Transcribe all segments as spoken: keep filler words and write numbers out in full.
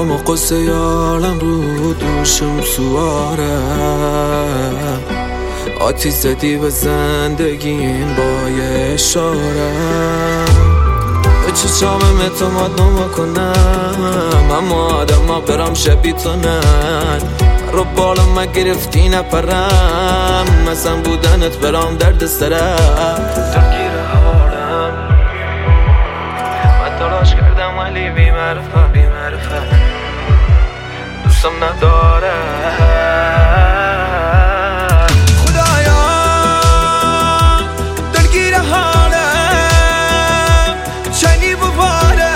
اما قصه یالم رو دوشم سواره، آتیش زدی به زندگیم با یه اشاره. به چشامم اعتماد نما کنم، اما آدم ها برام شبیه تو نن. رو بالا ما گرفتی نپرم، مثلا بودنت برام درد سره. درگیر حالم من تلاش کردم ولی بی معرفه بی معرفه دوستم نداره. خدایا درگیر حالم چنی ببارم،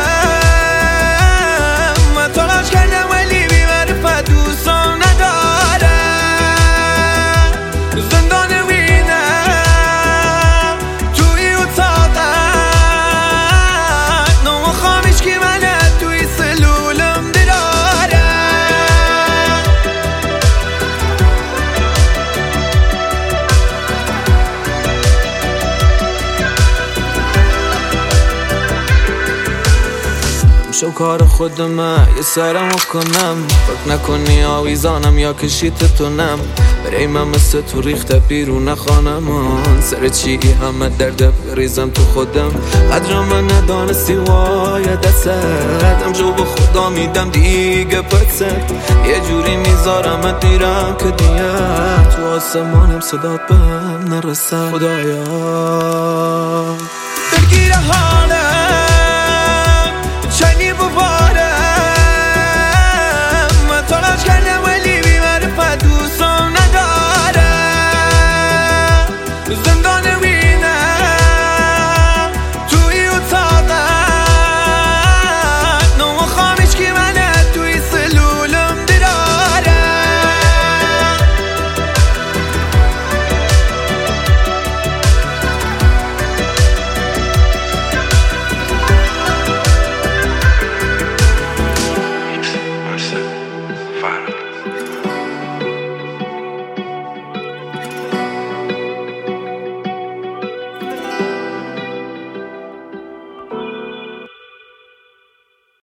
من تلاش کردم ولی بی معرفه دوستم نداره. زندان وینم توی اتاقت، نو خوامیش که منه توی سلولم دراره. شو کار خودمه یه سرمو کنم، فکر نکنی آویزانم یا کشیت تونم. برای من مثل تو ریخته بیرون خانمان، سر چی همه درد بریزم تو خودم. قدر من ندانستی وای دستت، همجو به خدا میدم دیگه پست. یه جوری میذارم دیرم که دیگه تو آسمانم صدات بهم نرسه. خدایا درگیر حالم